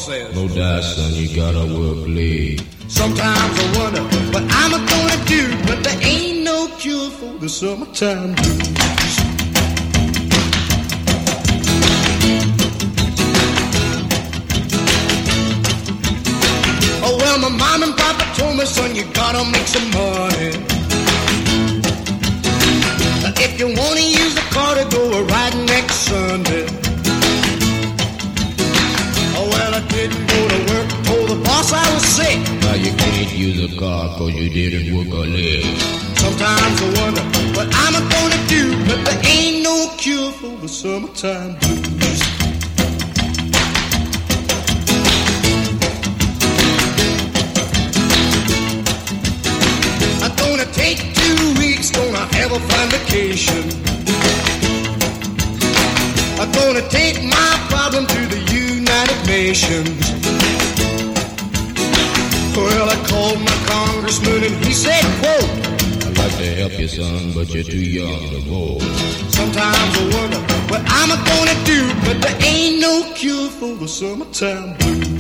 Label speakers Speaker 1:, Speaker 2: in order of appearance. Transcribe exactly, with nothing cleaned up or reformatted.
Speaker 1: says.
Speaker 2: No doubt, son, you gotta work late.
Speaker 1: Sometimes I wonder what I'm gonna do, but there ain't no cure for the summertime blues. Oh, well, my mom and papa told me, son, you gotta make some money. If you wanna use the car to go a ride next Sunday. Oh, well, I didn't go to work, told the boss I was sick.
Speaker 2: Now you can't use a car cause you didn't work a leg.
Speaker 1: Sometimes I wonder what I'm gonna do, but there ain't no cure for the summertime blues. I'm gonna take two weeks, gonna have a fine vacation. I'm gonna take my problem to the United Nations. Well, I called my congressman and he said, quote,
Speaker 2: I'd like to help you, son, but you're too young to vote.
Speaker 1: Sometimes I wonder what I'm gonna do, but there ain't no cure for the summertime blues.